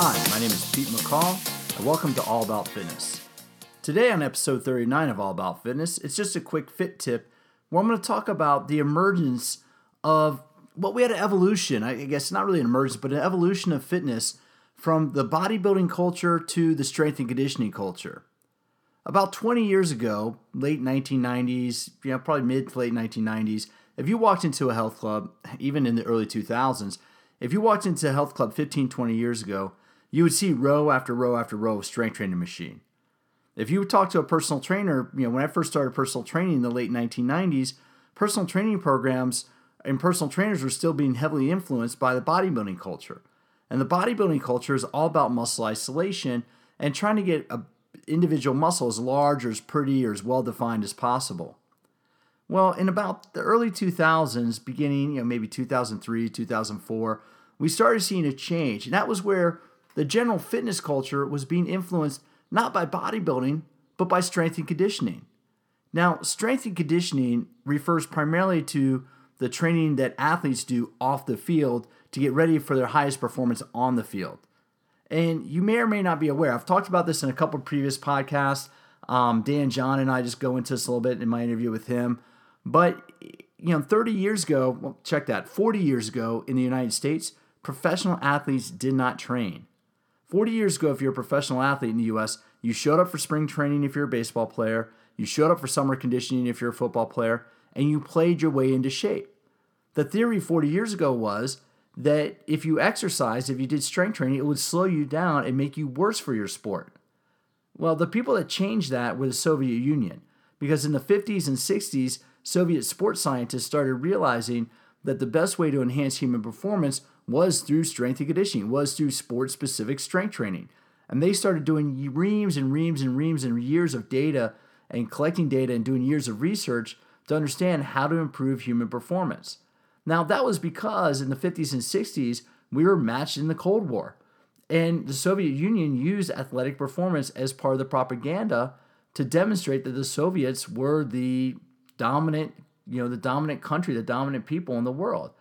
Hi, my name is Pete McCall, and welcome to All About Fitness. Today on episode 39 of All About Fitness, it's just a quick fit tip where I'm going to talk about the emergence of, we had an evolution, I guess not really an emergence, but an evolution of fitness from the bodybuilding culture to the strength and conditioning culture. About 20 years ago, late 1990s, probably mid to late 1990s, if you walked into a health club, even in the early 2000s, if you walked into a health club 15, 20 years ago, you would see row after row after row of strength training machine. If you would talk to a personal trainer, when I first started personal training in the late 1990s, personal training programs and personal trainers were still being heavily influenced by the bodybuilding culture. And the bodybuilding culture is all about muscle isolation and trying to get an individual muscle as large or as pretty or as well-defined as possible. Well, in about the early 2000s, beginning, maybe 2003, 2004, we started seeing a change. And that was where the general fitness culture was being influenced not by bodybuilding, but by strength and conditioning. Now, strength and conditioning refers primarily to the training that athletes do off the field to get ready for their highest performance on the field. And you may or may not be aware, I've talked about this in a couple of previous podcasts. Dan John and I just go into this a little bit in my interview with him. But, 30 years ago, 40 years ago in the United States, professional athletes did not train. 40 years ago, if you're a professional athlete in the U.S., you showed up for spring training if you're a baseball player, you showed up for summer conditioning if you're a football player, and you played your way into shape. The theory 40 years ago was that if you exercised, if you did strength training, it would slow you down and make you worse for your sport. Well, the people that changed that were the Soviet Union, because in the 50s and 60s, Soviet sports scientists started realizing that the best way to enhance human performance was through strength and conditioning, was through sport-specific strength training. And they started doing reams and reams and reams and years of data and collecting data and doing years of research to understand how to improve human performance. Now, that was because in the 50s and 60s, we were matched in the Cold War. And the Soviet Union used athletic performance as part of the propaganda to demonstrate that the Soviets were the dominant country, the dominant people in the world.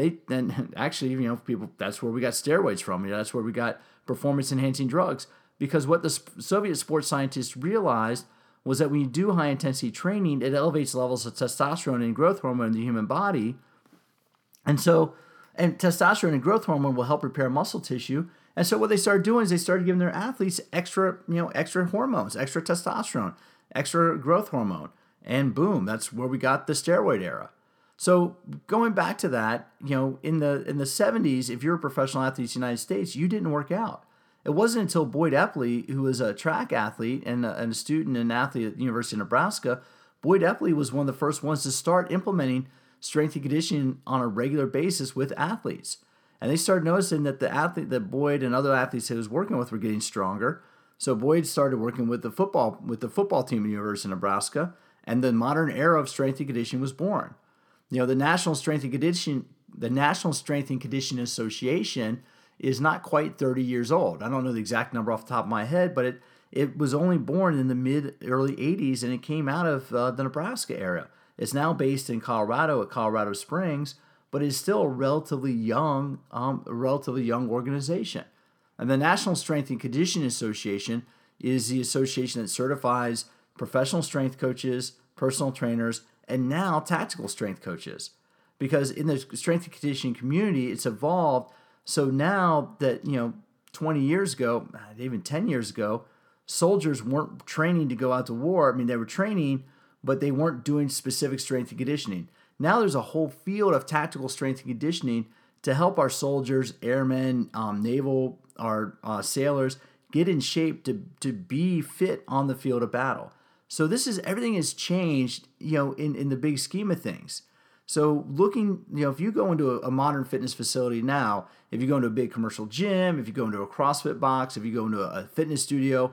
People, that's where we got steroids from. That's where we got performance-enhancing drugs. Because what the Soviet sports scientists realized was that when you do high-intensity training, it elevates levels of testosterone and growth hormone in the human body. And testosterone and growth hormone will help repair muscle tissue. And so what they started doing is they started giving their athletes extra hormones, extra testosterone, extra growth hormone. And boom, that's where we got the steroid era. So going back to that, in the 70s, if you're a professional athlete in the United States, you didn't work out. It wasn't until Boyd Epley, who was a track athlete and a student and athlete at the University of Nebraska, Boyd Epley was one of the first ones to start implementing strength and conditioning on a regular basis with athletes. And they started noticing that that Boyd and other athletes he was working with were getting stronger. So Boyd started working with the football team at the University of Nebraska, and the modern era of strength and conditioning was born. The National Strength and Conditioning Association is not quite 30 years old. I don't know the exact number off the top of my head, but it was only born in the early 80s, and it came out of the Nebraska area. It's now based in Colorado at Colorado Springs, but is still a relatively young organization. And the National Strength and Conditioning Association is the association that certifies professional strength coaches, personal trainers, and now tactical strength coaches. Because in the strength and conditioning community, it's evolved. So now that, 20 years ago, even 10 years ago, soldiers weren't training to go out to war. They were training, but they weren't doing specific strength and conditioning. Now there's a whole field of tactical strength and conditioning to help our soldiers, airmen, naval, our sailors get in shape to be fit on the field of battle. So everything has changed, in the big scheme of things. So if you go into a modern fitness facility now, if you go into a big commercial gym, if you go into a CrossFit box, if you go into a fitness studio,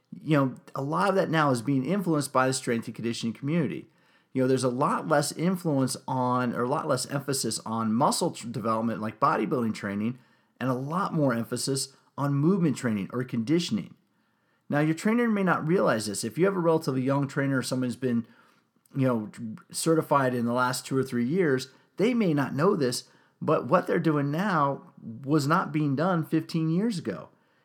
a lot of that now is being influenced by the strength and conditioning community. There's a lot less emphasis on muscle development like bodybuilding training, and a lot more emphasis on movement training or conditioning. Now, your trainer may not realize this. If you have a relatively young trainer or someone who's been, certified in the last 2 or 3 years, they may not know this, but what they're doing now was not being done 15 years ago.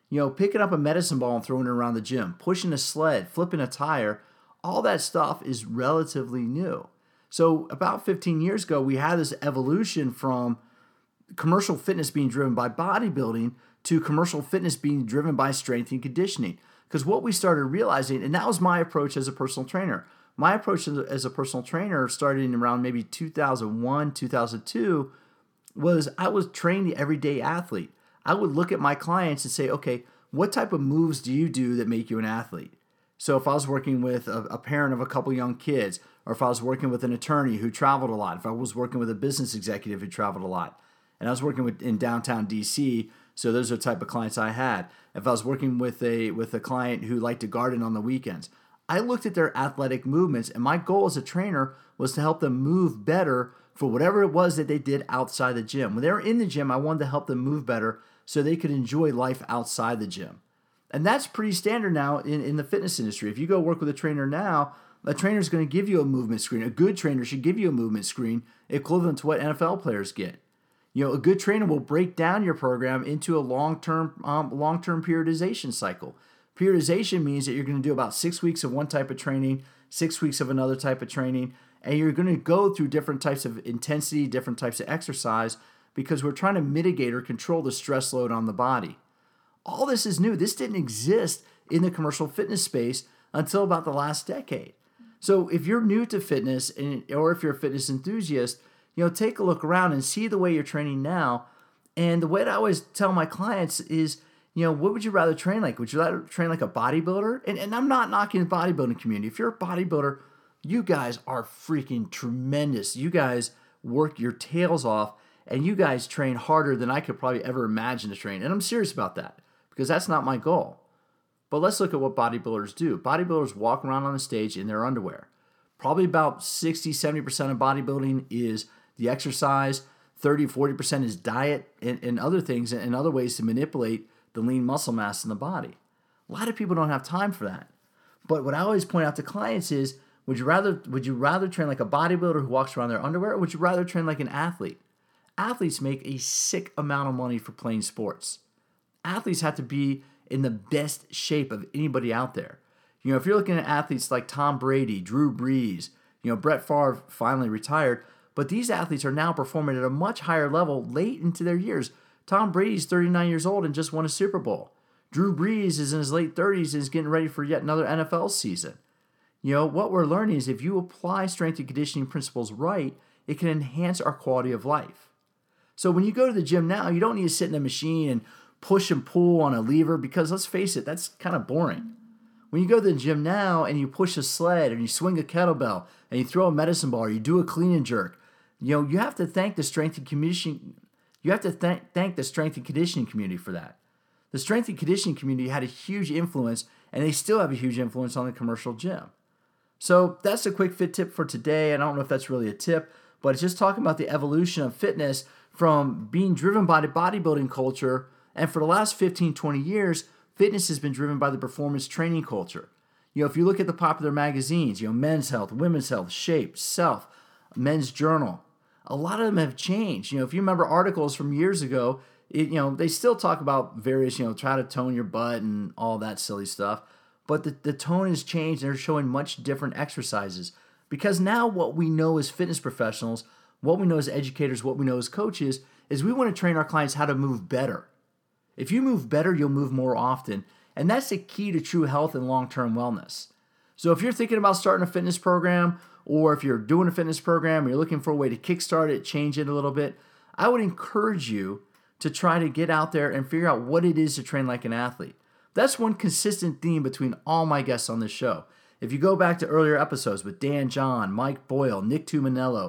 Picking up a medicine ball and throwing it around the gym, pushing a sled, flipping a tire, all that stuff is relatively new. So about 15 years ago, we had this evolution from commercial fitness being driven by bodybuilding to commercial fitness being driven by strength and conditioning. Because what we started realizing, and that was my approach as a personal trainer. My approach as a personal trainer starting around maybe 2001, 2002, was I was trained the everyday athlete. I would look at my clients and say, okay, what type of moves do you do that make you an athlete? So if I was working with a parent of a couple young kids, or if I was working with an attorney who traveled a lot, if I was working with a business executive who traveled a lot, and I was working in downtown DC, so those are the type of clients I had. If I was working with a client who liked to garden on the weekends, I looked at their athletic movements, and my goal as a trainer was to help them move better for whatever it was that they did outside the gym. When they were in the gym, I wanted to help them move better so they could enjoy life outside the gym. And that's pretty standard now in the fitness industry. If you go work with a trainer now, a trainer is going to give you a movement screen. A good trainer should give you a movement screen equivalent to what NFL players get. A good trainer will break down your program into a long-term periodization cycle. Periodization means that you're going to do about 6 weeks of one type of training, 6 weeks of another type of training, and you're going to go through different types of intensity, different types of exercise, because we're trying to mitigate or control the stress load on the body. All this is new. This didn't exist in the commercial fitness space until about the last decade. So if you're new to fitness, or if you're a fitness enthusiast, take a look around and see the way you're training now. And the way that I always tell my clients is, what would you rather train like? Would you rather train like a bodybuilder? And I'm not knocking the bodybuilding community. If you're a bodybuilder, you guys are freaking tremendous. You guys work your tails off, and you guys train harder than I could probably ever imagine to train. And I'm serious about that, because that's not my goal. But let's look at what bodybuilders do. Bodybuilders walk around on the stage in their underwear. Probably about 60-70% of bodybuilding is the exercise, 30-40% is diet and other things and other ways to manipulate the lean muscle mass in the body. A lot of people don't have time for that. But what I always point out to clients is, would you rather train like a bodybuilder who walks around in their underwear, or would you rather train like an athlete? Athletes make a sick amount of money for playing sports. Athletes have to be in the best shape of anybody out there. If you're looking at athletes like Tom Brady, Drew Brees, Brett Favre finally retired, but these athletes are now performing at a much higher level late into their years. Tom Brady's 39 years old and just won a Super Bowl. Drew Brees is in his late 30s and is getting ready for yet another NFL season. What we're learning is if you apply strength and conditioning principles right, it can enhance our quality of life. So when you go to the gym now, you don't need to sit in a machine and push and pull on a lever, because let's face it, that's kind of boring. When you go to the gym now and you push a sled and you swing a kettlebell and you throw a medicine ball or you do a clean and jerk, you have to thank the strength and conditioning. You have to thank the strength and conditioning community for that. The strength and conditioning community had a huge influence, and they still have a huge influence on the commercial gym. So that's a quick fit tip for today. I don't know if that's really a tip, but it's just talking about the evolution of fitness from being driven by the bodybuilding culture. And for the last 15, 20 years, fitness has been driven by the performance training culture. If you look at the popular magazines, Men's Health, Women's Health, Shape, Self, Men's Journal, a lot of them have changed. If you remember articles from years ago, they still talk about various, try to tone your butt and all that silly stuff. But the tone has changed, and they're showing much different exercises. Because now what we know as fitness professionals, what we know as educators, what we know as coaches, is we want to train our clients how to move better. If you move better, you'll move more often. And that's the key to true health and long-term wellness. So if you're thinking about starting a fitness program, or if you're doing a fitness program and you're looking for a way to kickstart it, change it a little bit, I would encourage you to try to get out there and figure out what it is to train like an athlete. That's one consistent theme between all my guests on this show. If you go back to earlier episodes with Dan John, Mike Boyle, Nick Tuminello,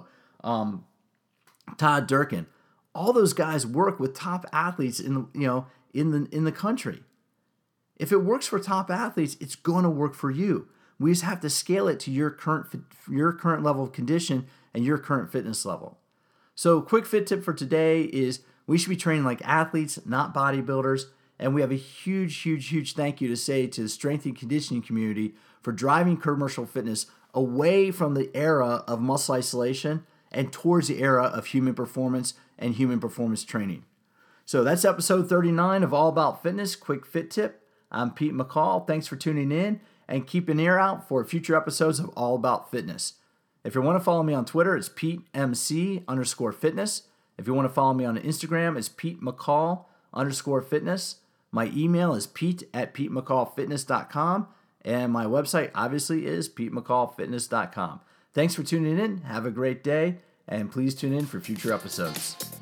Todd Durkin, all those guys work with top athletes in the country. If it works for top athletes, it's going to work for you. We just have to scale it to your current level of condition and your current fitness level. So quick fit tip for today is we should be training like athletes, not bodybuilders. And we have a huge, huge, huge thank you to say to the strength and conditioning community for driving commercial fitness away from the era of muscle isolation and towards the era of human performance and human performance training. So that's episode 39 of All About Fitness, Quick Fit Tip. I'm Pete McCall. Thanks for tuning in, and keep an ear out for future episodes of All About Fitness. If you want to follow me on Twitter, it's PeteMC_fitness. If you want to follow me on Instagram, it's PeteMcCall_fitness. My email is pete@PeteMcCallFitness.com. And my website, obviously, is PeteMcCallFitness.com. Thanks for tuning in. Have a great day. And please tune in for future episodes.